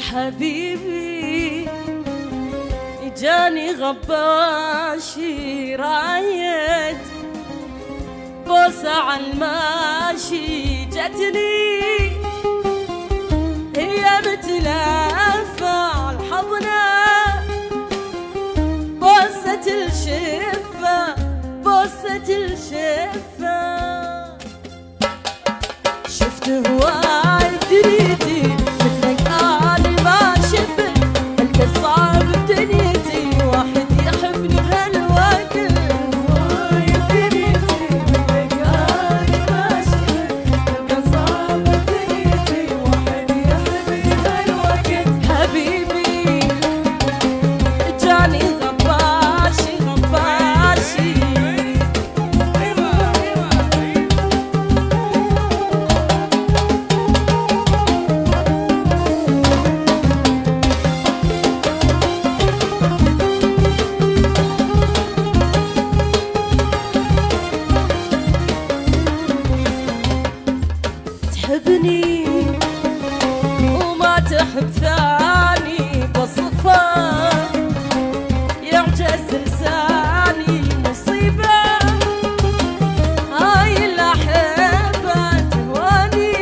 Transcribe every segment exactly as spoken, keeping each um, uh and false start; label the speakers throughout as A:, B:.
A: حبيبي جاني غباشي رايد بوسة عالماشي جتني هي متلافة الحضنة بوسة الشفة بوسة الشفة شفت هواي بدنيتي مثلك أنا ما شفت هلك صعب بدنيتي واحد يحبني بهالوقت هواي بدنيتي مثلك أنا ما شفت هلك صعب بدنيتي واحد يحبني بهالوقت حبيبي جاني غباشي غباشي تحبني وما تحب ثاني بصفة يعجز لساني مصيبة هاي الأحبة تهواني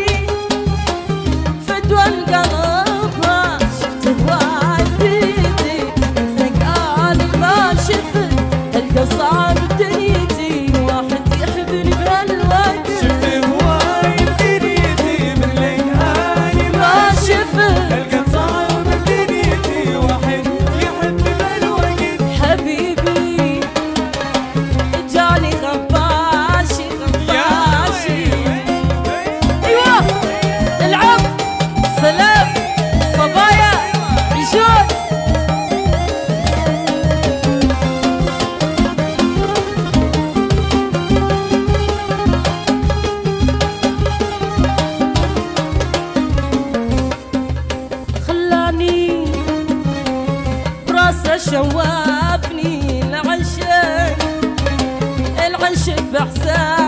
A: فدوى قلبها شفت هواي بيدي مثلك أنا ما شفت هلقى صعب بدنيتي واحد يحبني بهالوقت
B: شفت هواي بدنيتي مثلك أنا ما شفت هلقى صعب بدنيتي واحد يحبني بهالوقت
A: حبيبي جاني غباشي غباشي ايوه العب سلام صبايا عيشون خلاني براسه شوافني العشق العشق بحساب